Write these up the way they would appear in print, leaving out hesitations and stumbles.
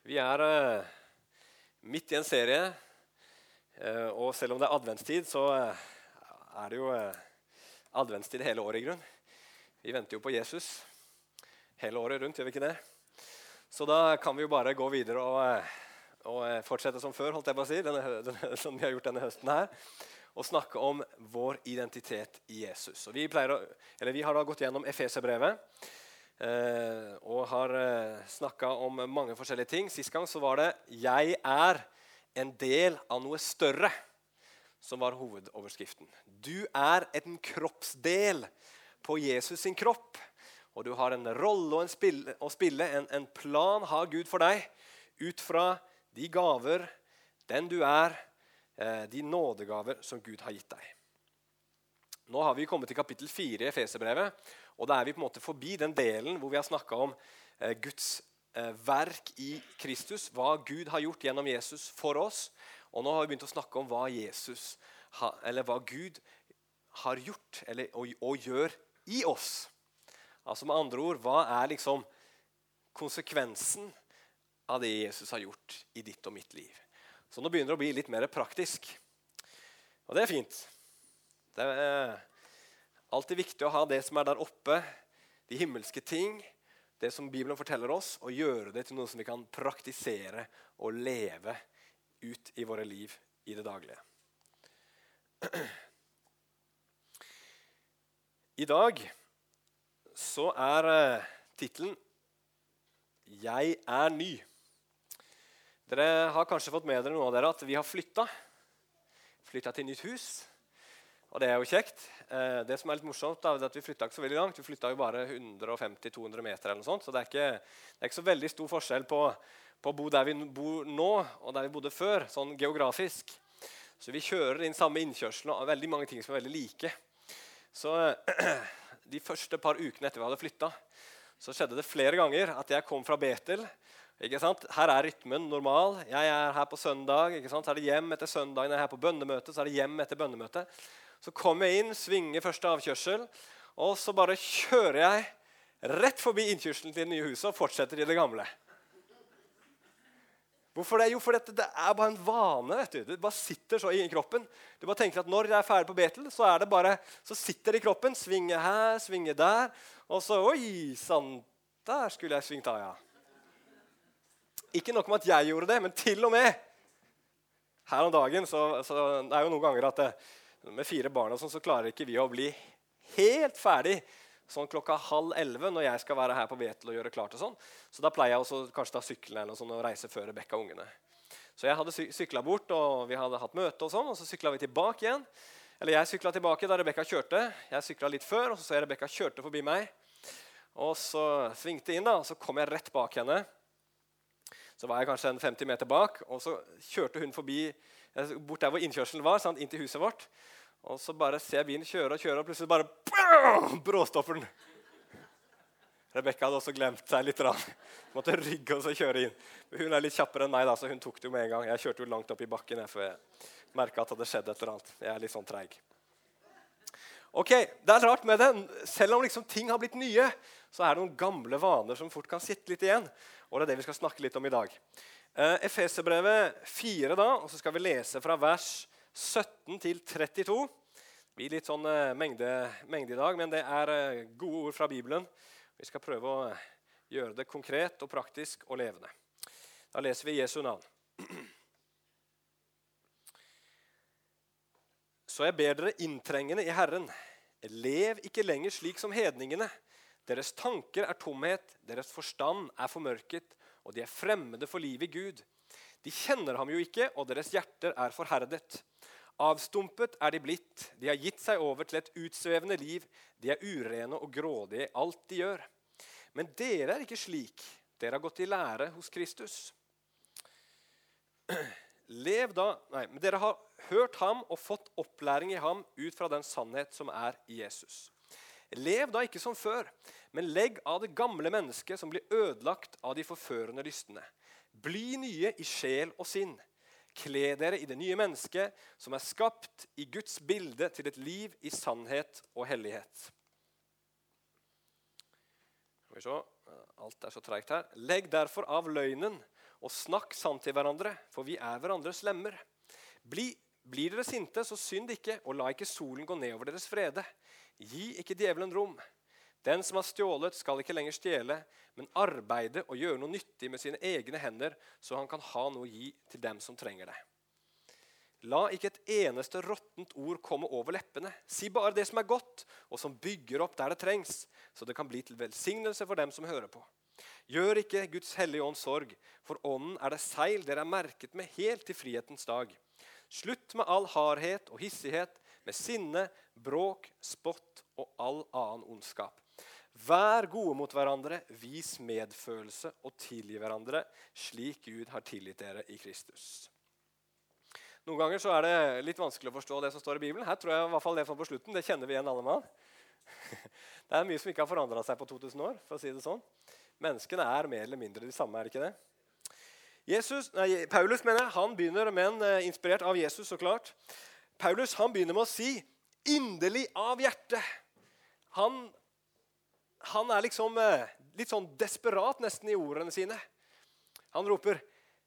Vi midt i en serie, og selv om det adventstid, så det jo adventstid hele året i grunn. Vi venter jo på Jesus hele året rundt, gjør vi ikke det? Så da kan vi jo bare gå videre og fortsette som før, holdt jeg på å si, som vi har gjort denne høsten her, og snakke om vår identitet i Jesus. Og vi har da gått gjennom Efeserbrevet, og har snakket om mange forskjellige ting. Sist gang så var det «Jeg en del av noe større» som var hovedoverskriften. Du en kroppsdel på Jesus sin kropp, og du har en rolle å spille, en plan har Gud for deg, ut fra de gaver, den du de nådegaver som Gud har gitt deg. Nå har vi kommet til kapittel 4 i Efeserbrevet, og da vi på en måte forbi den delen hvor vi har snakket om Guds verk i Kristus, hva Gud har gjort gjennom Jesus for oss, og nå har vi begynt å snakke om hva hva Gud har gjort og gjør i oss. Altså med andre ord, hva liksom konsekvensen av det Jesus har gjort i ditt og mitt liv? Så nå begynner det å bli litt mer praktisk. Og det fint. Det alltid viktig å ha det som der oppe, de himmelske ting, det som Bibelen forteller oss, og gjøre det til noe som vi kan praktisere og leve ut i våre liv i det daglige. I dag så titelen «Jeg ny». Dere har kanskje fått med dere noe av dere at vi har flyttet til nytt hus. Og det jo kjekt. Det som litt morsomt er at vi flyttet ikke så veldig langt. Vi flyttet jo bare 150-200 meter eller noe sånt. Så det ikke så veldig stor forskjell på å bo der vi bor nå og der vi bodde før, sånn geografisk. Så vi kjører inn samme innkjørsel og veldig mange ting som veldig like. Så de første par ukene etter vi hadde flyttet, så skjedde det flere ganger at jeg kom fra Betel. Ikke sant? Her rytmen normal. Jeg her på søndag. Ikke sant? Så det hjem etter søndagen. Jeg her på bønnemøte, så det hjem etter bønnemøte. Så kommer jeg inn, svinger første avkjørsel, og så bare kjører jeg rett forbi innkjørselen til det nye huset og fortsetter i det gamle. Hvorfor det? Jo, for det bare en vane, vet du. Det bare sitter så i kroppen. Du bare tenker at når jeg ferdig på Betel, så det bare, så sitter det i kroppen, svinger her, svinger der, og så, oi, sånn, der skulle jeg svingt av, ja. Ikke nok med at jeg gjorde det, men til og med her om dagen, så det jo noen ganger at med 4 barn og sånn, så klarer ikke vi å bli helt ferdig sånn 10:30 når jeg skal være her på Betel og gjøre klart og sånn. Så da pleier jeg også kanskje ta sykkelen eller noe sånn og reise før Rebecca og ungene. Så jeg hadde syklet bort, og vi hadde hatt møte og sånn, og så syklet vi tilbake igjen. Eller jeg syklet tilbake da Rebecca kjørte. Jeg syklet litt før, og så jeg Rebecca kjørte forbi meg. Og så svingte inn da, og så kom jeg rett bak henne. Så var jeg kanskje 50 meter bak, og så kjørte hun forbi, bort der hvor innkjørselen var, sant, inn til huset vårt. Og så bare ser jeg bilen kjøre, og plutselig bare bråstopper den. Rebecca hadde også glemt seg litt. Måtte rygge og så kjøre inn. Hun litt kjappere enn meg, da, så hun tok det jo med en gang. Jeg kjørte jo langt opp i bakken, for jeg merket at det hadde skjedd et eller annet. Jeg litt sånn treig. Ok, det rart med det. Selv om liksom ting har blitt nye, så det noen gamle vaner som fort kan sitte litt igjen. Og det det vi skal snakke litt om i dag. Efeserbrevet 4 da, og så skal vi lese fra vers 17 til 32. Det blir litt sånn mengde i dag, men det gode ord fra Bibelen. Vi skal prøve å gjøre det konkret og praktisk og levende. Da leser vi Jesu navn. Så jeg ber dere inntrengende i Herren. Lev ikke lenger slik som hedningene. Deres tanker tomhet, deres forstand formørket, og de fremmede for livet i Gud. De kjenner ham jo ikke, og deres hjerter forherdet. Avstumpet de blitt, de har gitt seg over til et utsvevende liv, de urene og grådige i alt de gjør. Men dere ikke slik, dere har gått i lære hos Kristus. Men dere har hørt ham og fått opplæring i ham ut fra den sannhet som i Jesus. Lev da ikke som før, men legg av det gamle mennesket som blir ødelagt av de forførende lystene. Bli nye i sjel og sinn. Kle dere i det nye mennesket som skapt i Guds bilde til et liv i sannhet og hellighet. Skal vi se, alt så tregt her. Legg derfor av løgnen og snakk sant til hverandre, for vi hverandres lemmer. Blir dere sinte, så synd ikke, og la ikke solen gå ned over deres frede. Gi ikke djevelen rom. Den som har stjålet skal ikke lenger stjele, men arbeide og gjøre noe nyttig med sine egne hender, så han kan ha noe å gi til dem som trenger det. La ikke et eneste råttent ord komme over leppene. Si bare det som godt, og som bygger opp der det trengs, så det kan bli til velsignelse for dem som hører på. Gjør ikke Guds hellige ånd sorg, for ånden det seil dere merket med helt til frihetens dag. Slutt med all hardhet og hissighet, med sinne, bråk, spott og all annen ondskap. Vær gode mot hverandre, vis medfølelse og tilgi hverandre, slik Gud har tilgitt dere i Kristus. Noen ganger så det litt vanskelig å forstå det som står i Bibelen. Her tror jeg i hvert fall det som på slutten, det kjenner vi igjen alle mann. Det mye som ikke har forandret seg på 2000 år, for å si det sånn. Menneskene mer eller mindre de samme, det ikke det? Paulus han begynner med inspirert av Jesus, så klart. Paulus han begynner med å si, inderlig av hjertet. Han liksom litt sånn desperat nesten i ordene sine. Han roper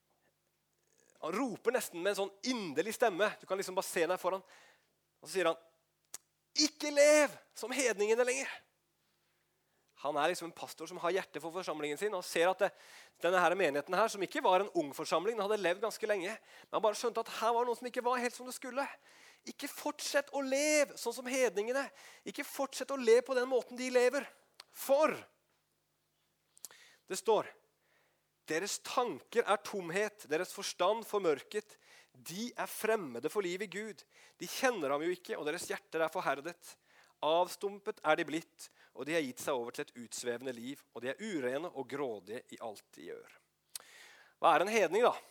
nesten med en sånn inderlig stemme. Du kan liksom bare se deg foran. Og så sier han, ikke lev som hedningene lenger. Han liksom en pastor som har hjerte for forsamlingen sin, og ser at denne her menigheten her, som ikke var en ung forsamling, den hadde levd ganske lenge, men han bare skjønte at her var noe som ikke var helt som det skulle. Ikke fortsett å leve sånn som hedningene. Ikke fortsett å leve på den måten de lever. For det står, deres tanker tomhet, deres forstand formørket. De fremmede for liv i Gud. De kjenner ham jo ikke, og deres hjerter forherdet. Avstumpet de blitt, og de har gitt seg over til et utsvevende liv, og de urene og grådige i alt de gjør. Hva en hedning da?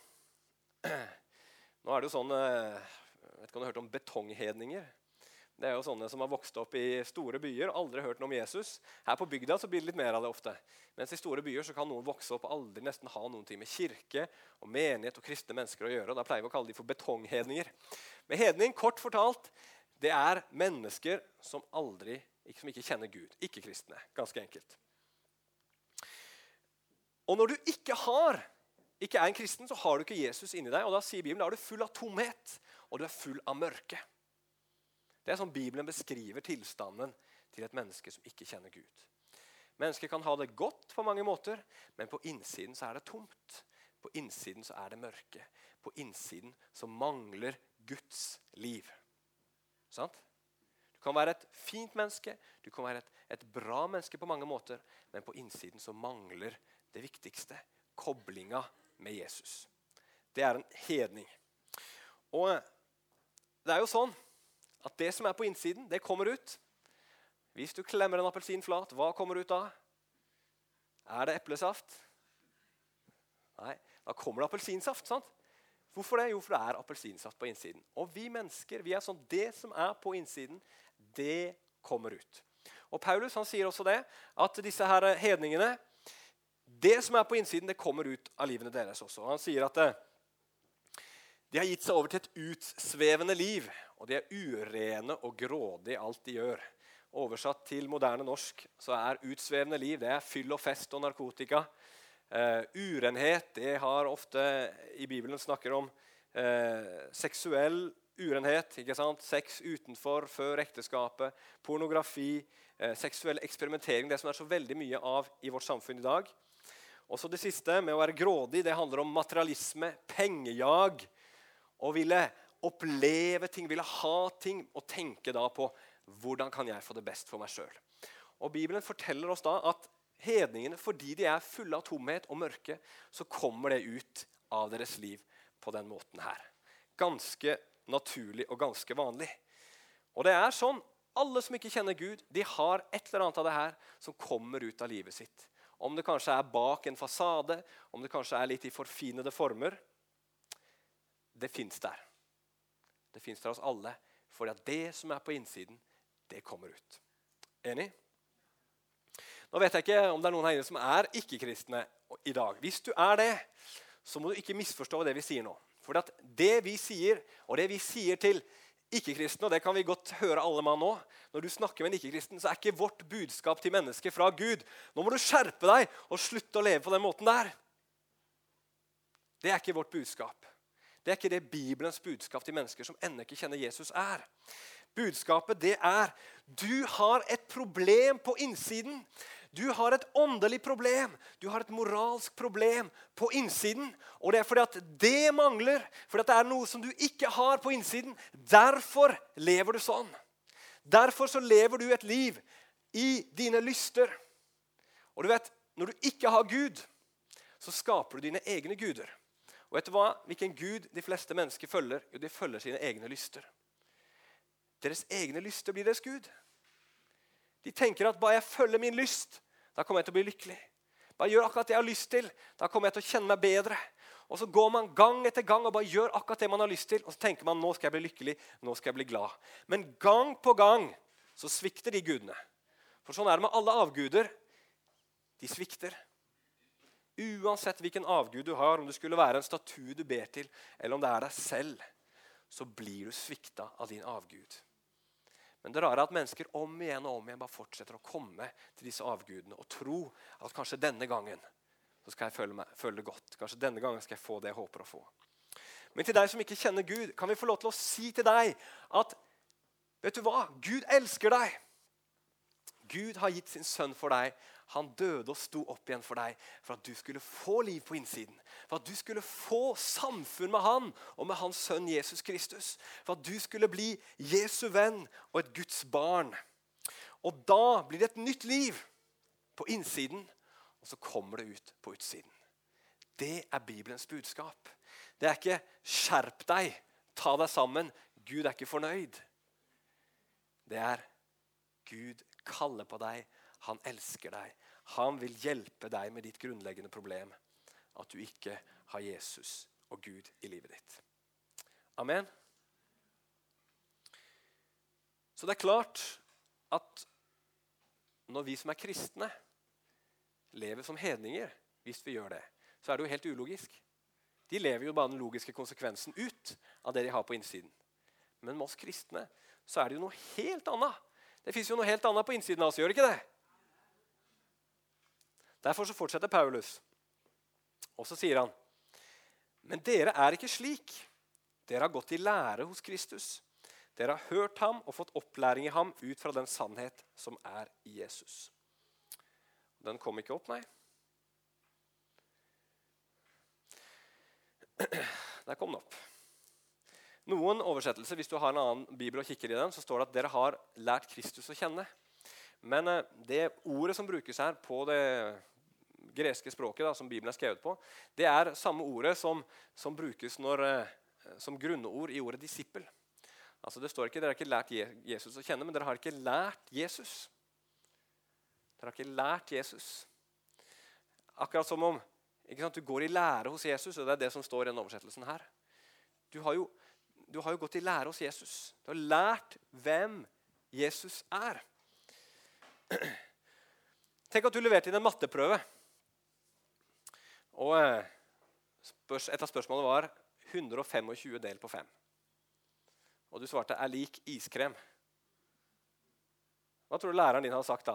Nå det jo sånn, jeg vet ikke om du har hørt om betonghedninger. Det jo sånne som har vokst opp i store byer, aldri hørt noe om Jesus. Her på bygda så blir det litt mer av det ofte. Mens i store byer så kan noen vokse opp og aldri nesten ha noen ting med kirke og menighet og kristne mennesker å gjøre. Og da pleier vi å kalle de for betonghedninger. Men hedning, kort fortalt, det mennesker som som ikke kjenner Gud. Ikke kristne, ganske enkelt. Og når du ikke en kristen, så har du ikke Jesus inni deg. Og da sier Bibelen, da du full av tomhet, og du full av mørke. Det sånn Bibelen beskriver tilstanden til et menneske som ikke kjenner Gud. Mennesker kan ha det godt på mange måter, men på innsiden så det tomt. På innsiden så det mørke. På innsiden så mangler Guds liv. Sant? Du kan være et fint menneske, du kan være et bra menneske på mange måter, men på innsiden så mangler det viktigste, koblinga med Jesus. Det en hedning. Og det jo sånn, at det som på innsiden, det kommer ut. Hvis du klemmer en appelsin flat, hva kommer ut da? Det eplesaft? Nei, da kommer det appelsinsaft, sant? Hvorfor det? Jo, for det appelsinsaft på innsiden. Og vi mennesker, vi sånn, det som på innsiden, det kommer ut. Og Paulus han sier også det, at disse her hedningene, det som på innsiden, det kommer ut av livene deres også. Han sier at de har gitt seg over til et utsvevende liv, og de urene og grådige i alt de gjør. Oversatt til moderne norsk, så utsvevende liv, det fyll og fest og narkotika. Urenhet, det har ofte i Bibelen snakker om seksuell urenhet, ikke sant? Sex utenfor, før ekteskapet, pornografi, seksuell eksperimentering, det som så veldig mye av i vårt samfunn i dag. Og så det siste, med å være grådig, det handler om materialisme, pengejag, og ville oppleve ting, ville ha ting, og tenke da på hvordan kan jeg få det best for meg selv. Og Bibelen forteller oss da at hedningene, fordi de fulle av tomhet og mørke, så kommer det ut av deres liv på den måten her. Ganske naturlig og ganske vanlig. Og det sånn, alle som ikke kjenner Gud, de har et eller annet av det her som kommer ut av livet sitt. Om det kanskje bak en fasade, om det kanskje litt i forfinede former, det finnes der. Det finnes der hos alle, for det som på innsiden, det kommer ut. Enig? Nå vet jeg ikke om det noen her som ikke-kristne i dag. Hvis du det, så må du ikke misforstå det vi sier nå. For det vi sier, og det vi sier til ikke-kristne, og det kan vi godt høre alle mann nå, når du snakker med en ikke-kristen, så ikke vårt budskap til mennesker fra Gud. Nå må du skjerpe deg og slutte å leve på den måten der. Det er ikke vårt budskap. Det er ikke det Bibelens budskap til mennesker som ennå ikke kjenner Jesus er. Budskapet det er, du har et problem på innsiden. Du har et åndelig problem. Du har et moralsk problem på innsiden. Og det er fordi at det mangler, fordi at det er noe som du ikke har på innsiden. Derfor lever du sånn. Derfor så lever du et liv i dine lyster. Og du vet, når du ikke har Gud, så skaper du dine egne guder. Og vet du hva? Hvilken Gud de fleste mennesker følger? Jo, de følger sine egne lyster. Deres egne lyster blir deres Gud. De tenker at bare jeg følger min lyst, da kommer jeg til å bli lykkelig. Bare gjør akkurat det jeg har lyst til, da kommer jeg til å kjenne meg bedre. Og så går man gang etter gang og bare gjør akkurat det man har lyst til, og så tenker man, nå skal jeg bli lykkelig, nå skal jeg bli glad. Men gang på gang så svikter de gudene. For sånn er det med alle avguder. De svikter. Uansett hvilken avgud du har, om det skulle være en statue du ber til, eller om det er deg selv, så blir du svikta av din avgud. Men det rare er at mennesker om igjen bare fortsetter å komme til disse avgudene og tro at kanskje denne gangen så skal jeg føle det godt. Kanskje denne gangen skal jeg få det jeg håper å få. Men til deg som ikke kjenner Gud, kan vi få lov til å si til deg at, vet du hva? Gud elsker deg. Gud har gitt sin sønn for deg. Han døde og sto opp igjen for deg, for at du skulle få liv på innsiden. For at du skulle få samfunn med han og med hans sønn Jesus Kristus. For at du skulle bli Jesu venn og et Guds barn. Og da blir det et nytt liv på innsiden, og så kommer det ut på utsiden. Det er Bibelens budskap. Det er ikke skjerp deg, ta deg sammen, Gud er ikke fornøyd. Det er Gud kaller på deg, han elsker deg. Han vil hjelpe deg med ditt grunnleggende problem. At du ikke har Jesus og Gud i livet ditt. Amen. Så det er klart at når vi som er kristne lever som hedninger, hvis vi gjør det, så er det jo helt ulogisk. De lever jo bare den logiske konsekvensen ut av det de har på innsiden. Men med oss kristne så er det jo noe helt annet. Det finnes jo noe helt annet på innsiden av oss, gjør det ikke det? Derfor så fortsetter Paulus, og så sier han, men dere er ikke slik. Dere har gått i lære hos Kristus. Dere har hørt ham og fått opplæring i ham ut fra den sannhet som er i Jesus. Den kom ikke opp, nei. Der kom den opp. Noen oversettelser, hvis du har en annen bibel og kikker i den, så står det at dere har lært Kristus å kjenne. Men det ordet som brukes her på det greske språket da, som Bibelen er skrevet på, det er samme ordet som brukes som grunnord i ordet disippel. Altså det står ikke, dere har ikke lært Jesus å kjenne, men dere har ikke lært Jesus. Dere har ikke lært Jesus. Akkurat som om ikke sant, du går i lære hos Jesus, og det er det som står i den oversettelsen her. Du har jo gått i lære hos Jesus. Du har lært hvem Jesus er. Tenk at du leverte inn en matteprøve. Og et av spørsmålene var 125 delt på 5. Og du svarte er lik iskrem. Hva tror du læreren din hadde sagt da?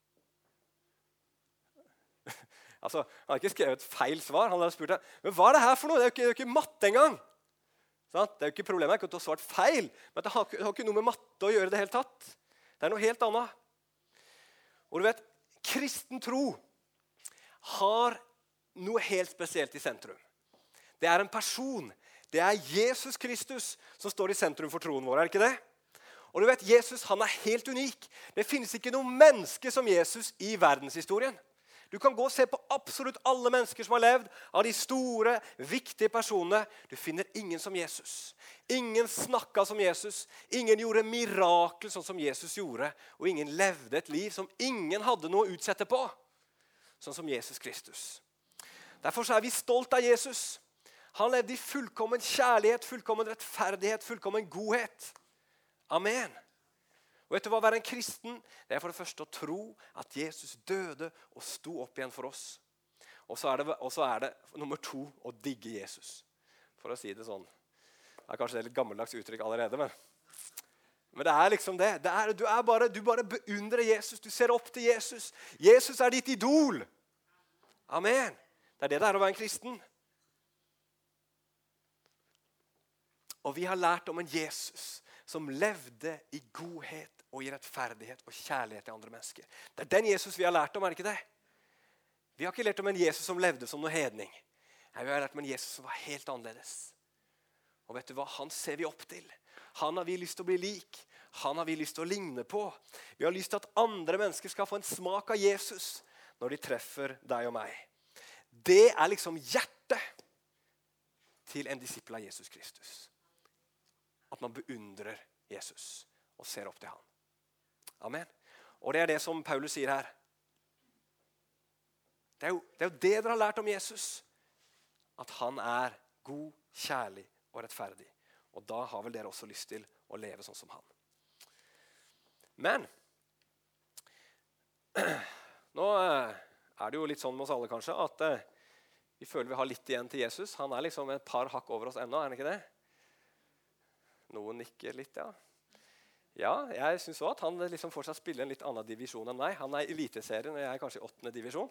Altså, han hadde ikke skrevet feil svar. Han hadde spurt deg, men hva er det her for noe? Det er jo ikke matte engang. Sånn? Det er jo ikke problemet, jeg kan ikke ha svart feil, men det har ikke noe med matte å gjøre det hele tatt. Det er noe helt annet. Og du vet, kristen tro har noe helt spesielt i sentrum. Det er en person. Det er Jesus Kristus som står i sentrum for troen vår, er det ikke det? Og du vet, Jesus han er helt unik. Det finnes ikke noe menneske som Jesus i verdenshistorien. Du kan gå og se på absolutt alle mennesker som har levd, av de store, viktige personene. Du finner ingen som Jesus. Ingen snakket som Jesus. Ingen gjorde mirakel sånn som Jesus gjorde. Og ingen levde et liv som ingen hadde noe å utsette på. Sånn som Jesus Kristus. Derfor så er vi stolt av Jesus. Han levde i fullkommen kjærlighet, fullkommen rettferdighet, fullkommen godhet. Amen. Og vet du hva, å være en kristen, det er for det første å tro at Jesus døde og sto opp igjen for oss. Og så er det nummer 2 å digge Jesus. For å si det sånn. Det er kanskje et litt gammeldags uttrykk allerede, men det er liksom det. Du bare beundrer Jesus, du ser opp til Jesus. Jesus er ditt idol. Amen. Det er det å være en kristen. Og vi har lært om en Jesus som levde i godhet og i rettferdighet og kjærlighet til andre mennesker. Det er den Jesus vi har lært om, er det ikke det? Vi har ikke lært om en Jesus som levde som noe hedning. Nei, vi har lært om en Jesus som var helt annerledes. Og vet du hva? Han ser vi opp til. Han har vi lyst til å bli lik. Han har vi lyst til å ligne på. Vi har lyst til at andre mennesker skal få en smak av Jesus når de treffer deg og meg. Det er liksom hjertet til en disippel av Jesus Kristus. At man beundrer Jesus og ser opp til han. Amen. Og det er det som Paulus sier her. Det er jo det dere har lært om Jesus. At han er god, kjærlig og rettferdig. Og da har vel dere også lyst til å leve sånn som han. Men nå er det jo litt sånn med oss alle kanskje, at vi føler vi har litt igjen til Jesus. Han er liksom et par hakk over oss ennå, er han ikke det? Noen nikker litt, ja. Ja, jeg synes også at han liksom fortsatt spiller en litt annen divisjon enn meg. Han er i eliteserien, og jeg er kanskje i 8. divisjon.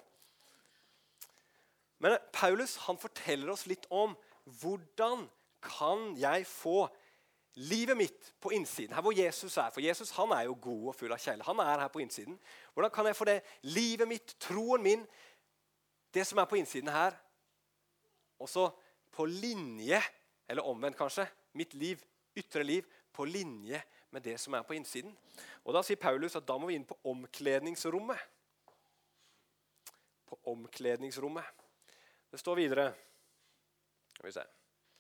Men Paulus, han forteller oss litt om hvordan kan jeg få livet mitt på innsiden, her hvor Jesus er. For Jesus, han er jo god og full av kjærlighet. Han er her på innsiden. Hvordan kan jeg få det livet mitt, troen min, det som er på innsiden her, og så på linje, eller omvendt kanskje, mitt liv, ytre liv, på linje med det som er på innsiden. Og da sier Paulus at da må vi inn på omkledningsrommet. På omkledningsrommet. Det står videre. Skal vi se.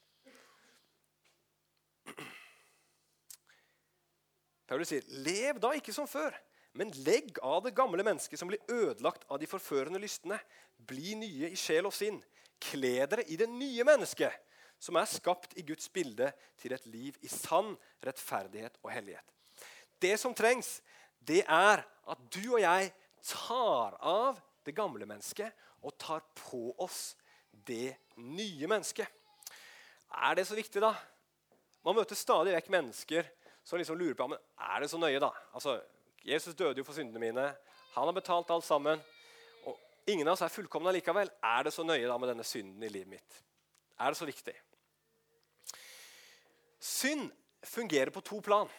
Paulus sier, lev da ikke som før, men legg av det gamle mennesket som blir ødelagt av de forførende lystene. Bli nye i sjel og sinn. Kle dere i det nye mennesket, som er skapt i Guds bilde til et liv i sann rettferdighet og hellighet. Det som trengs, det er at du og jeg tar av det gamle mennesket og tar på oss det nye mennesket. Er det så viktig da? Man møter stadig vekk mennesker som liksom lurer på, men er det så nøye da? Altså, Jesus døde jo for syndene mine. Han har betalt alt sammen. Og ingen av oss er fullkomne likevel. Er det så nøye da med denne synden i livet mitt? Er det så viktig? Synd fungerer på 2 plan.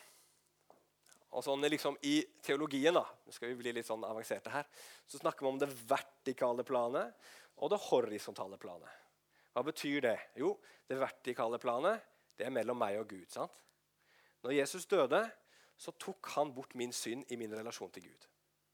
Og sånn liksom i teologien da, nå skal vi bli litt sånn avanserte her, så snakker vi om det vertikale planet og det horisontale planet. Hva betyr det? Jo, det vertikale planet, det er mellom meg og Gud, sant? Når Jesus døde, så tok han bort min synd i min relasjon til Gud.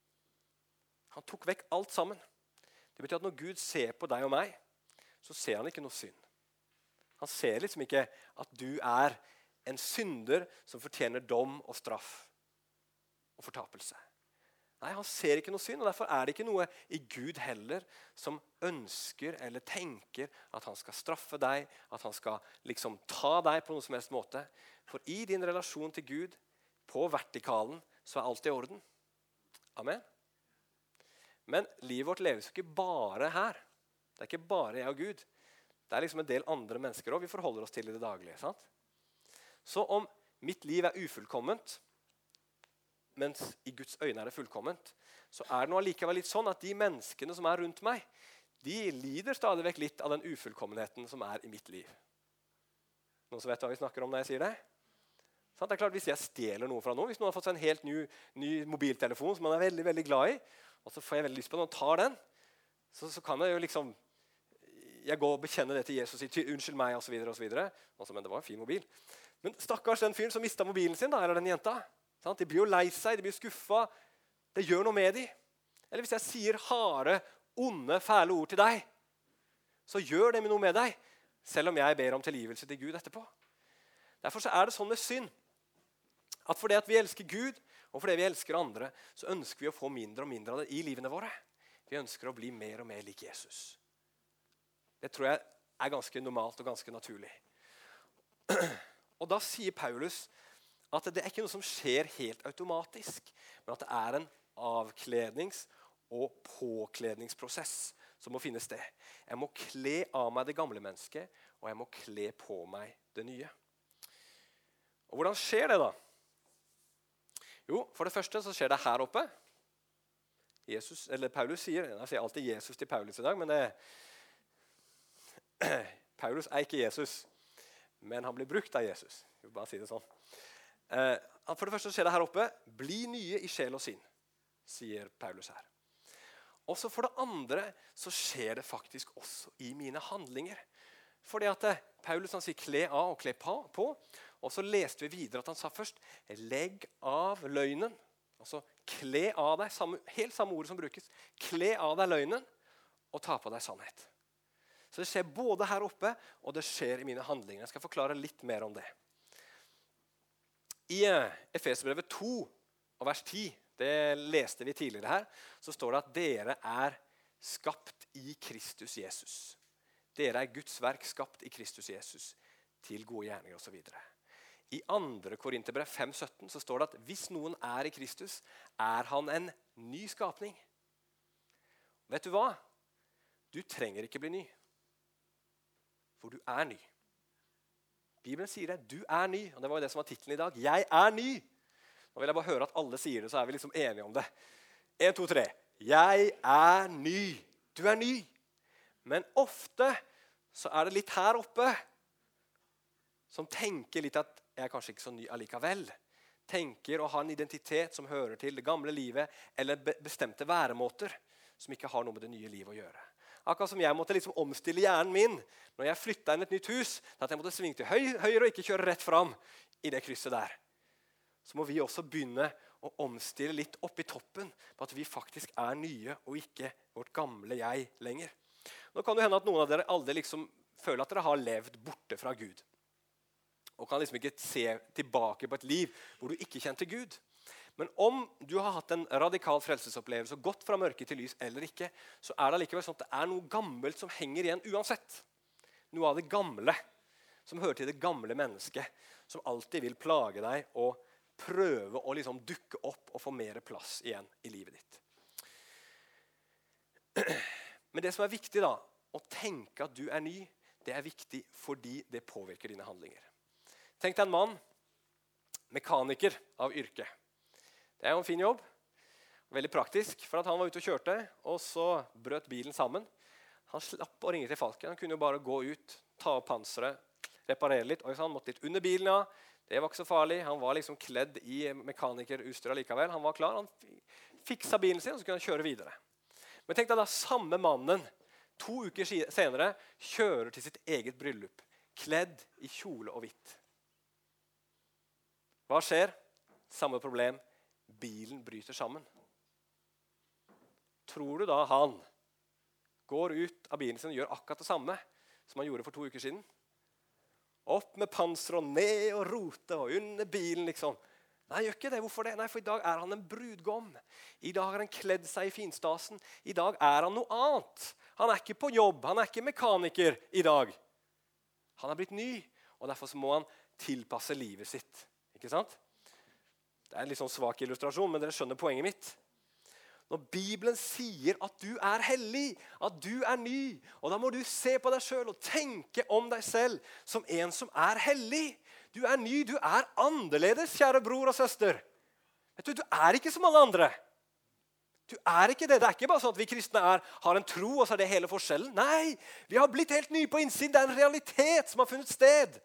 Han tok vekk alt sammen. Det betyr at når Gud ser på deg og meg, så ser han ikke noe synd. Han ser liksom ikke at du er en synder som fortjener dom og straff og fortapelse. Nei, han ser ikke noe synd, og derfor er det ikke noe i Gud heller som ønsker eller tenker at han skal straffe deg, at han skal liksom ta deg på noen som helst måte. For i din relasjon til Gud, på vertikalen, så er alt i orden. Amen. Men livet vårt leves ikke bare her. Det er ikke bare jeg og Gud. Det er liksom en del andre mennesker også vi forholder oss til i det daglige. Sant? Så om mitt liv er ufullkomment, mens i Guds øyne er det fullkomment, så er det nå allikevel litt sånn at de menneskene som er rundt meg, de lider stadig vekk litt av den ufullkommenheten som er i mitt liv. Noen som vet hva vi snakker om når jeg sier det? Sant? Det er klart, hvis jeg stjeler noe fra noen, hvis noen har fått seg en helt ny mobiltelefon som man er veldig, veldig glad i, og så får jeg veldig lyst på noen og tar den, så kan jeg jo liksom, jeg går og bekjenner det til Jesus og sier, unnskyld meg, og så videre, og så videre. Altså, men det var en fin mobil. Men stakkars den fyren som mistet mobilen sin, da, eller den jenta. Sant? De blir jo lei seg, de blir skuffet. Det gjør noe med dem. Eller hvis jeg sier harde, onde, fæle ord til deg, så gjør det noe med deg, selv om jeg ber om tilgivelse til Gud etterpå. Derfor så er det sånn med synd, at fordi at vi elsker Gud, og fordi vi elsker andre, så ønsker vi å få mindre og mindre av det i livene våre. Vi ønsker å bli mer og mer lik Jesus. Det tror jeg er ganske normalt og ganske naturlig. Og da sier Paulus at det er ikke noe som skjer helt automatisk, men at det er en avklednings- og påkledningsprosess som må finne sted. Jeg må kle av meg det gamle mennesket, og jeg må kle på meg det nye. Og hvordan skjer det da? Jo, for det første så skjer det her oppe. Jesus, eller Paulus sier, jeg sier alltid Jesus til Paulus i dag, men Paulus er ikke Jesus. men han blir brukt av Jesus. Jeg vil bare si det sånn. For det første skjer det her oppe, bli nye i sjel og sinn, sier Paulus her. Og så for det andre så skjer det faktisk også i mine handlinger. Fordi at Paulus han sier kle av og kle på, og så leste vi videre at han sa først, legg av løgnen. Altså kle av deg, helt samme ord som brukes, kle av deg løgnen og ta på deg sannhet. Så det skjer både her oppe, og det skjer i mine handlinger. Jeg skal forklare litt mer om det. I Efeserbrevet 2, og vers 10, det leste vi tidligere her, så står det at dere er skapt i Kristus Jesus. Dere er Guds verk skapt i Kristus Jesus til gode gjerninger og så videre. I 2. Korinterbrev 5,17 så står det at hvis noen er i Kristus, er han en ny skapning. Vet du hva? Du trenger ikke bli ny. For du er ny. Bibelen sier det, du er ny. Og det var jo det som var titlen i dag. Jeg er ny. Nå vil jeg bare høre at alle sier det, så er vi liksom enige om det. 1, 2, 3. Jeg er ny. Du er ny. Men ofte så er det litt her oppe som tenker litt at jeg er kanskje ikke så ny allikevel. Tenker å ha en identitet som hører til det gamle livet, eller bestemte væremåter som ikke har noe med det nye livet å gjøre. Akkurat som jeg måtte liksom omstille hjernen min når jeg flyttet inn et nytt hus, at jeg måtte svinge til høyre og ikke kjøre rett fram i det krysset der. Så må vi også begynne å omstille litt opp i toppen på at vi faktisk er nye og ikke vårt gamle jeg lenger. Nå kan det hende at noen av dere aldri liksom føler at dere har levd borte fra Gud. Og kan liksom ikke se tilbake på et liv hvor du ikke kjente Gud. Men om du har hatt en radikal frelsesopplevelse og gått fra mørke til lys eller ikke, så er det likevel sånn at det er noe gammelt som henger igjen uansett. Noe av det gamle som hører til det gamle mennesket, som alltid vil plage deg og prøve å liksom dukke opp og få mer plass igjen i livet ditt. Men det som er viktig da, å tenke at du er ny, det er viktig fordi det påvirker dine handlinger. Tenk deg en mann, mekaniker av yrke. Det er jo en fin jobb, veldig praktisk, for at han var ute og kjørte, og så brøt bilen sammen. Han slapp å ringe til Falken, han kunne jo bare gå ut, ta opp panseret, reparere litt, og han måtte litt under bilen, ja. Det var ikke så farlig, han var liksom kledd i mekanikerutstyr likevel, han var klar, han fiksa bilen sin, og så kunne han kjøre videre. Men tenk deg da, samme mannen, 2 uker senere, kjører til sitt eget bryllup, kledd i kjole og hvitt. Hva skjer? Samme problem. Bilen bryter sammen. Tror du da han går ut av bilen sin og gjør akkurat det samme som han gjorde for 2 uker siden? Opp med panser og ned og rote og under bilen liksom. Nei, gjør ikke det. Hvorfor det? Nei, for i dag er han en brudgom. I dag har han kledd seg i finstasen. I dag er han noe annet. Han er ikke på jobb, han er ikke mekaniker i dag. Han er blitt ny, og derfor så må han tilpasse livet sitt. Ikke sant? Det er en litt sånn svak illustrasjon, men dere skjønner poenget mitt. Når Bibelen sier at du er hellig, at du er ny, og da må du se på deg selv og tenke om deg selv som en som er hellig. Du er ny, du er annerledes, kjære bror og søster. Vet du, du er ikke som alle andre. Du er ikke det. Det er ikke bare sånn at vi kristne har en tro, og så er det hele forskjellen. Nei, vi har blitt helt nye på innsiden. Det er en realitet som har funnet sted.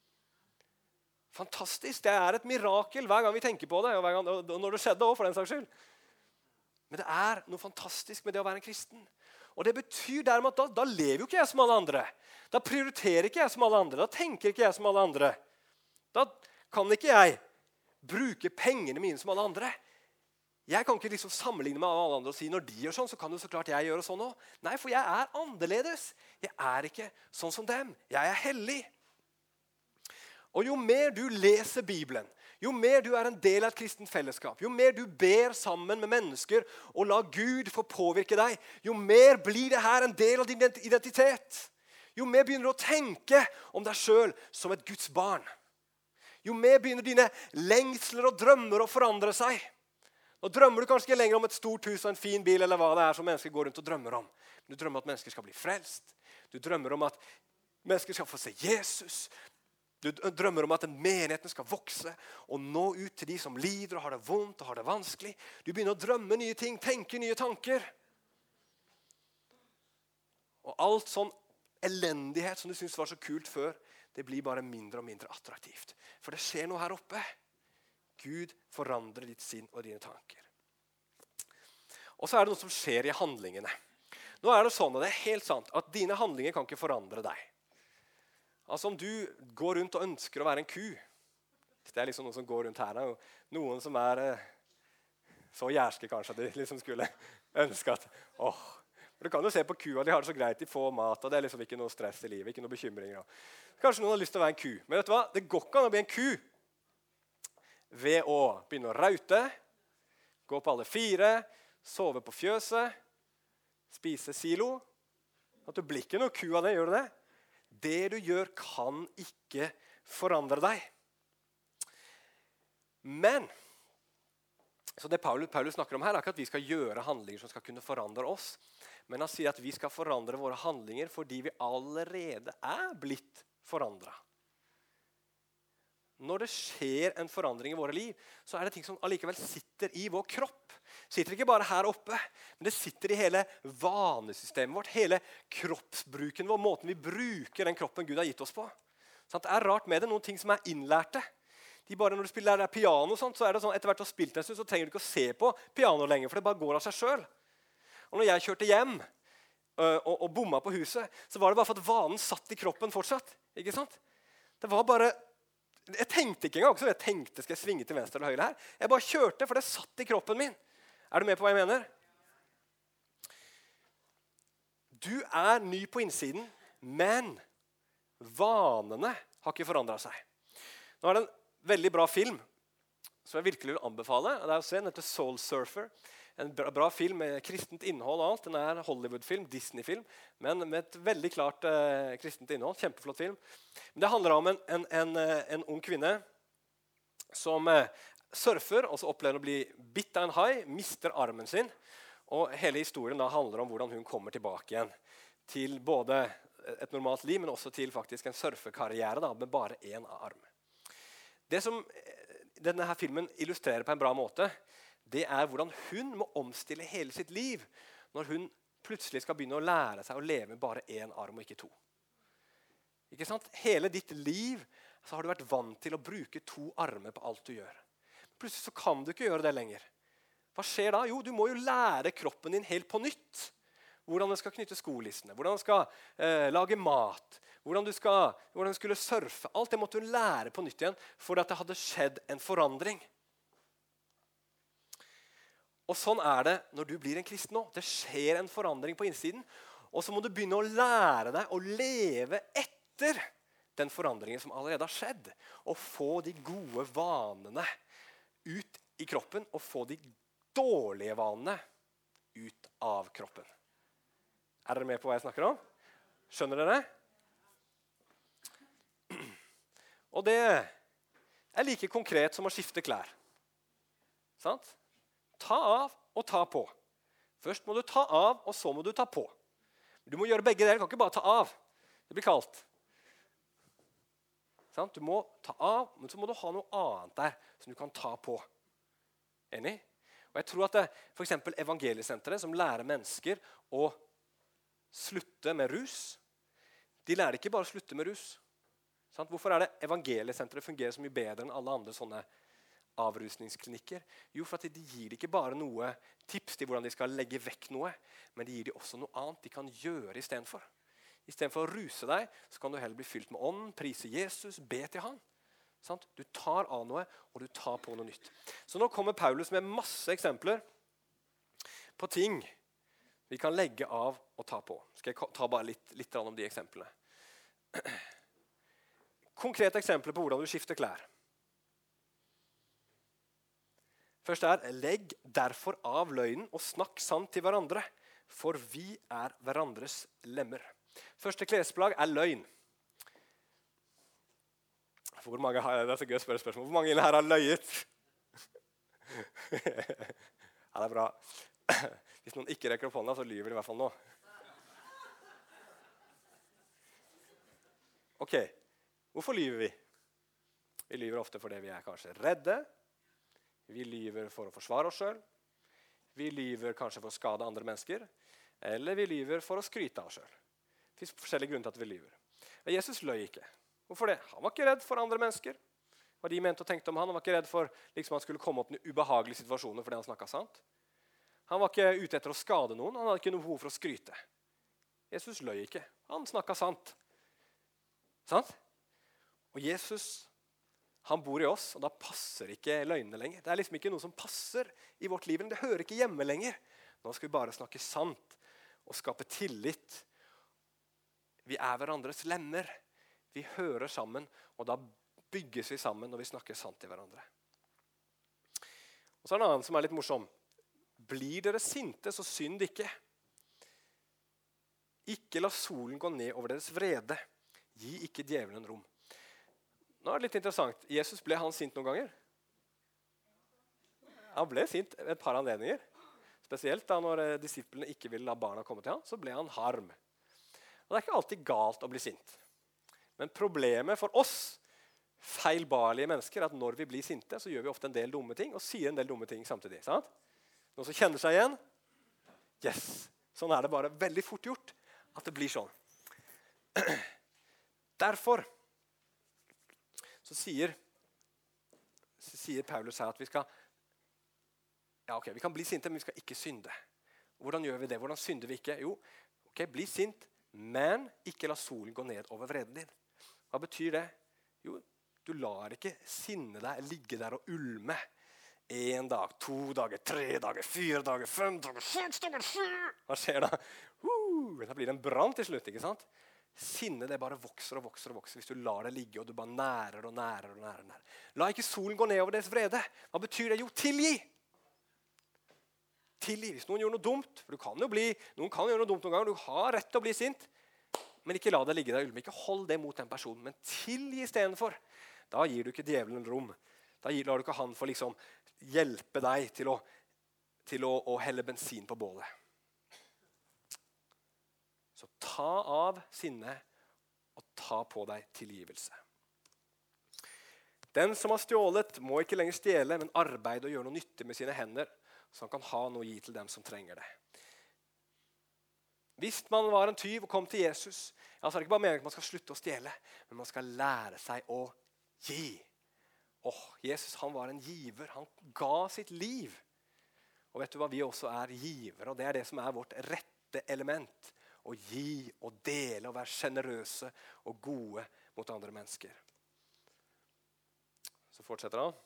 Fantastisk. Det er et mirakel hver gang vi tenker på det, og når det skjedde også, for den saks skyld. Men det er noe fantastisk med det å være en kristen. Og det betyr dermed at da lever jo ikke jeg som alle andre. Da prioriterer ikke jeg som alle andre. Da tenker ikke jeg som alle andre. Da kan ikke jeg bruke pengene mine som alle andre. Jeg kan ikke liksom sammenligne med alle andre og si når de gjør sånn, så kan jo så klart jeg gjøre sånn også. Nei, for jeg er annerledes. Jeg er ikke sånn som dem. Jeg er hellig. Og jo mer du leser Bibelen, jo mer du er en del av et kristent fellesskap, jo mer du ber sammen med mennesker og lar Gud få påvirke deg, jo mer blir det her en del av din identitet. Jo mer begynner du å tenke om deg selv som et Guds barn. Jo mer begynner dine lengsler og drømmer å forandre seg. Nå drømmer du kanskje ikke lenger om et stort hus og en fin bil, eller hva det er som mennesker går rundt og drømmer om. Men du drømmer om at mennesker skal bli frelst. Du drømmer om at mennesker skal få se Jesus. Du drømmer om at menigheten skal vokse og nå ut til de som lider og har det vondt og har det vanskelig. Du begynner å drømme nye ting, tenke nye tanker. Og alt sånn elendighet som du synes var så kult før, det blir bare mindre og mindre attraktivt. For det skjer noe her oppe. Gud forandrer ditt sinn og dine tanker. Og så er det noe som skjer i handlingene. Nå er det sånn, og det er helt sant, at dine handlinger kan ikke forandre deg. Altså om du går rundt og ønsker å være en ku, det er liksom noen som går rundt her, og noen som er så jærske kanskje at de liksom skulle ønske at, du kan jo se på kua, de har det så greit, de får mat, og det er liksom ikke noe stress i livet, ikke noe bekymringer. Kanskje noen har lyst til å være en ku, men vet du hva? Det går ikke an å bli en ku ved å begynne å raute, gå på alle 4, sove på fjøset, spise silo. At du blir ikke noe ku av det, gjør du det? Det du gjør kan ikke forandre deg. Men, så det Paulus snakker om her er ikke at vi skal gjøre handlinger som skal kunne forandre oss, men han sier at vi skal forandre våre handlinger fordi vi allerede er blitt forandret. Når det skjer en forandring i våre liv, så er det ting som allikevel sitter i vår kropp. Sitter ikke bare her oppe, men det sitter i hele vanesystemet vårt, hele kroppsbruken vår, måten vi bruker den kroppen Gud har gitt oss på. Så det er rart med det, noen ting som er innlærte. Bare når du spiller piano, så er det sånn, etter hvert å ha spilt en stund, så trenger du ikke å se på piano lenger, for det bare går av seg selv. Og når jeg kjørte hjem og bomma på huset, så var det bare for at vanen satt i kroppen fortsatt. Ikke sant? Det var bare... Jeg tenkte ikke engang, så jeg tenkte, skal jeg svinge til venstre eller høyre her? Jeg bare kjørte, for det satt i kroppen min. Er du med på hva jeg mener? Du er ny på innsiden, men vanene har ikke forandret seg. Nå er det en veldig bra film, som jeg virkelig vil anbefale. Det er å se, den heter Soul Surfer. En bra film med kristent innhold og alt. Den er Hollywood-film, Disney-film, men med et veldig klart kristent innhold. Kjempeflott film. Men det handler om en ung kvinne som surfer, og så opplever hun å bli bitt av en hai, mister armen sin, og hele historien da handler om hvordan hun kommer tilbake igjen til både et normalt liv, men også til faktisk en surfekarriere da, med bare en arm. Det som denne her filmen illustrerer på en bra måte, det er hvordan hun må omstille hele sitt liv når hun plutselig skal begynne å lære seg å leve med bare en arm og ikke 2. Ikke sant? Hele ditt liv så har du vært vant til å bruke 2 armer på alt du gjør. Plutselig så kan du ikke gjøre det lenger. Hva skjer da? Jo, du må jo lære kroppen din helt på nytt. Hvordan du skal knytte skolissene, hvordan du skal lage mat, hvordan du skulle surfe. Alt det måtte du lære på nytt igjen, for at det hadde skjedd en forandring. Og sånn er det når du blir en kristen nå. Det skjer en forandring på innsiden, og så må du begynne å lære deg å leve etter den forandringen som allerede har skjedd, og få de gode vanene ut i kroppen, og få de dårlige vanene ut av kroppen. Er dere med på hva jeg snakker om? Skjønner dere? Og det er like konkret som å skifte klær. Sant? Ta av og ta på. Først må du ta av, og så må du ta på. Du må gjøre begge deler, du kan ikke bare ta av. Det blir kaldt. Sant? Du må ta av, men så må du ha noe annet der som du kan ta på. Enig? Og jeg tror at det, for eksempel Evangeliesenteret, som lærer mennesker å slutte med rus, de lærer ikke bare å slutte med rus. Sant? Hvorfor er det Evangeliesenteret fungerer så mye bedre enn alle andre sånne avrusningsklinikker? Jo, for at de gir ikke bare noe tips til hvordan de skal legge vekk noe, men de gir de også noe annet de kan gjøre i stedet for. I stedet for å ruse deg, så kan du heller bli fylt med ånden, prise Jesus, be til han. Sant? Du tar av noe, og du tar på noe nytt. Så nå kommer Paulus med masse eksempler på ting vi kan legge av og ta på. Skal jeg ta bare litt om de eksemplene. Konkrete eksempler på hvordan du skifter klær. Først legg derfor av løgnen og snakk sant til hverandre, for vi er hverandres lemmer. Første klesplagg løgn. Det er så gøy å spørre spørsmål. Hvor mange her har løyet? Ja, det er bra. Hvis noen ikke rekker opp hånda, så lyver de i hvert fall nå. Ok, hvorfor lyver vi? Vi lyver ofte fordi vi er kanskje redde. Vi lyver for å forsvare oss selv. Vi lyver kanskje for å skade andre mennesker. Eller vi lyver for å skryte av oss selv. Det finnes forskjellige grunner til at vi lyver. Men Jesus løy ikke. Hvorfor det? Han var ikke redd for andre mennesker. Hva de mente og tenkte om han. Han var ikke redd for liksom, han skulle komme opp i ubehagelige situasjoner fordi han snakket sant. Han var ikke ute etter å skade noen. Han hadde ikke noe behov for å skryte. Jesus løy ikke. Han snakket sant. Sant? Og Jesus, han bor i oss, og da passer ikke løgnene lenger. Det er liksom ikke noe som passer i vårt liv. Det hører ikke hjemme lenger. Nå skal vi bare snakke sant og skape tillit. Vi er hverandres lemmer. Vi hører sammen, og da bygges vi sammen når vi snakker sant til hverandre. Og så er det en annen som er litt morsom. Blir dere sinte, så synd ikke. Ikke la solen gå ned over deres vrede. Gi ikke djevelen rom. Nå er det litt interessant. Jesus, ble han sint noen ganger? Han ble sint et par anledninger. Spesielt da når disiplene ikke ville la barna komme til ham, så ble han harm. Og det er ikke alltid galt å bli sint. Men problemet for oss, feilbarlige mennesker, er at når vi blir sinte, så gjør vi ofte en del dumme ting, og sier en del dumme ting samtidig. Sant? Noen som kjenner seg igjen? Yes! Sånn er det bare veldig fort gjort at det blir sånn. Derfor så sier Paulus her at vi skal vi kan bli sinte, men vi skal ikke synde. Hvordan gjør vi det? Hvordan synder vi ikke? Jo, bli sint, men ikke la solen gå ned over vreden din. Hva betyr det? Jo, du lar ikke sinne deg ligge der og ulme. 1 dag, 2 dager, 3 dager, 4 dager, 5 dager, 6 dager, 7. Hva skjer da? Da blir det en brann til slutt, ikke sant? Sinne det bare vokser og vokser og vokser hvis du lar det ligge og du bare nærer og nærer og nærer. La ikke solen gå ned over deres vrede. Hva betyr det? Jo, tilgi! Tilgi hvis noen gjør noe dumt, for noen kan gjøre noe dumt noen ganger, du har rett til å bli sint, men ikke la det ligge der, ikke hold det mot den personen, men tilgi i stedet for. Da gir du ikke djevelen rom. Da lar du ikke han for liksom hjelpe deg til å helle bensin på bålet. Så ta av sinne og ta på deg tilgivelse. Den som har stjålet må ikke lenger stjele, men arbeide og gjøre noe nyttig med sine hender, så han kan ha noe å gi til dem som trenger det. Hvis man var en tyv og kom til Jesus, så er det ikke bare meningen at man skal slutte å stjele, men man skal lære seg å gi. Jesus, han var en giver. Han ga sitt liv. Og vet du hva, vi også er givere, og det er det som er vårt rette element. Å gi og dele og være generøse og gode mot andre mennesker. Så fortsetter han.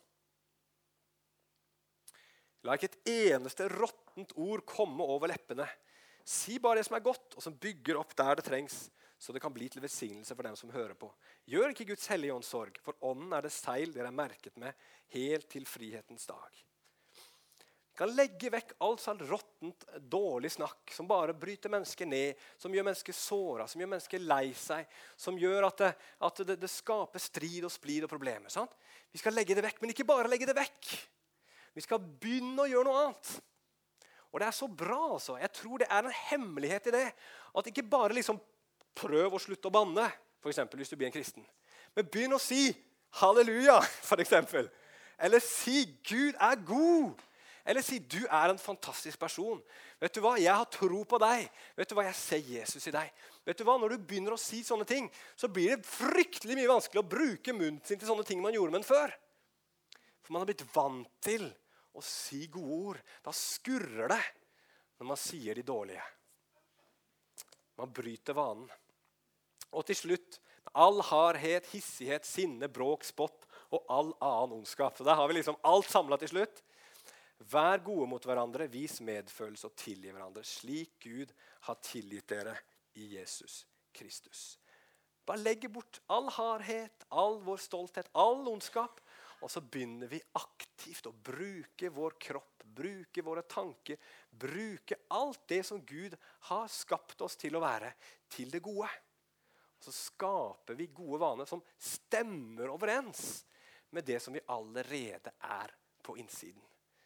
La ikke et eneste råttent ord komme over leppene. Si bare det som er godt, og som bygger opp der det trengs, så det kan bli til velsignelse for dem som hører på. Gjør ikke Guds hellige ånds sorg, for ånden er det seil dere er merket med helt til frihetens dag. Vi kan legge vekk alt sånn råttent, dårlig snakk, som bare bryter mennesker ned, som gjør mennesker såret, som gjør mennesker lei seg, som gjør at det skaper strid og splid og problemer. Sant? Vi skal legge det vekk, men ikke bare legge det vekk. Vi skal begynne å gjøre noe annet. Og det er så bra, altså. Jeg tror det er en hemmelighet i det. At ikke bare liksom prøv å slutte å banne, for eksempel hvis du blir en kristen. Men begynn å si halleluja, for eksempel. Eller si Gud er god. Eller si du er en fantastisk person. Vet du hva, jeg har tro på deg. Vet du hva, jeg ser Jesus i deg. Vet du hva, når du begynner å si sånne ting, så blir det fryktelig mye vanskelig å bruke munnen sin til sånne ting man gjorde med den før. For man har blitt vant til å si gode ord. Da skurrer det når man sier de dårlige. Man bryter vanen. Og til slutt, all hardhet, hissighet, sinne, bråk, spott og all annen ondskap. Så der har vi liksom alt samlet til slutt. Vær gode mot hverandre, vis medfølelse og tilgi hverandre, slik Gud har tilgitt dere i Jesus Kristus. Bare legge bort all hardhet, all vår stolthet, all ondskap, og så begynner vi aktivt å bruke vår kropp, bruke våre tanker, bruke alt det som Gud har skapt oss til å være, til det gode. Og så skaper vi gode vaner som stemmer overens med det som vi allerede er på innsiden.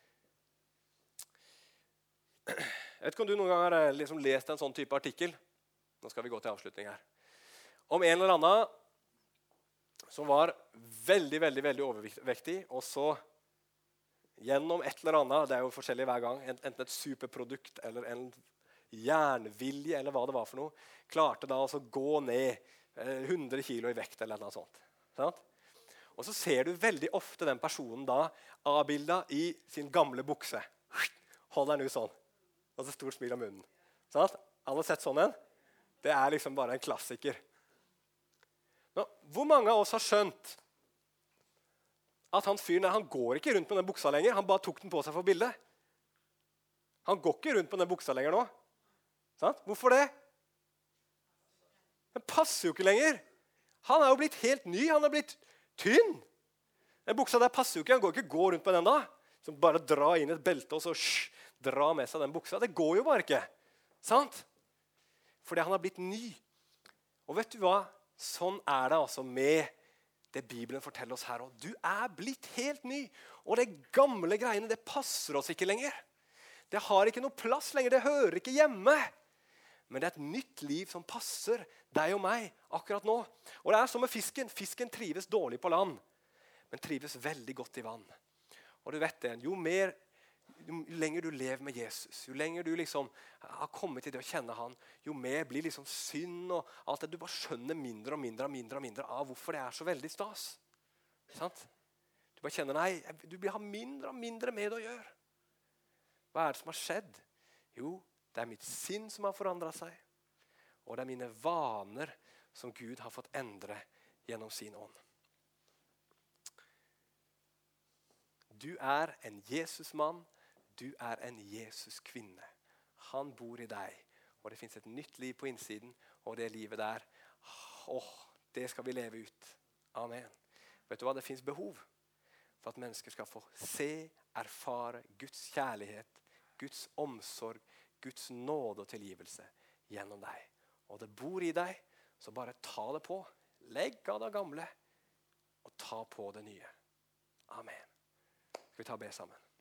Jeg vet ikke om du noen gang har liksom lest en sånn type artikkel. Nå skal vi gå til avslutning her. Om en eller annen som var veldig, veldig, veldig overvektig, og så gjennom et eller annet, det er jo forskjellig hver gang, enten et superprodukt eller en jernvilje eller hva det var for noe, klarte da altså gå ned 100 kilo i vekt eller noe sånt. Sant? Og så ser du veldig ofte den personen da avbildet i sin gamle bukse. Holder den ut sånn. Og så stort smil om munnen. Sant? Alle har sett sånn en? Det er liksom bare en klassiker. Nå, hvor mange av oss har skjønt at han fyren der, han går ikke rundt med den buksa lenger. Han bare tok den på seg for bildet. Han går ikke rundt med den buksa lenger nå. Sant? Hvorfor det? Den passer jo ikke lenger. Han er jo blitt helt ny. Han er blitt tynn. Den buksa der passer jo ikke. Han går ikke gå rundt med den da. Så bare dra inn et belte og så dra med seg den buksa. Det går jo bare ikke. Sant? Fordi han har blitt ny. Og vet du hva? Sånn er det altså med det Bibelen forteller oss her. Og du er blitt helt ny. Og det gamle greiene, det passer oss ikke lenger. Det har ikke noe plass lenger. Det hører ikke hjemme. Men det er et nytt liv som passer deg og meg akkurat nå. Og det er som med fisken. Fisken trives dårlig på land, men trives veldig godt i vann. Og du vet det, jo lenger du lever med Jesus, jo lenger du liksom har kommet til det å kjenne han, jo mer blir liksom synd og alt det. Du bare skjønner mindre og mindre av hvorfor det er så veldig stas. Sant? Du bare kjenner, nei, du blir ha mindre og mindre med det å gjøre. Hva er det som har skjedd? Jo, det er mitt sinn som har forandret seg, og det er mine vaner som Gud har fått endre gjennom sin ånd. Du er en Jesusmann, du er en Jesuskvinne. Han bor i deg, og det finnes et nytt liv på innsiden, og det livet der, det skal vi leve ut. Amen. Vet du hva? Det finnes behov for at mennesker skal få se, erfare Guds kjærlighet, Guds omsorg, Guds nåde og tilgivelse gjennom deg. Og det bor i deg, så bare ta det på. Legg av det gamle, og ta på det nye. Amen. Skal vi ta og be sammen?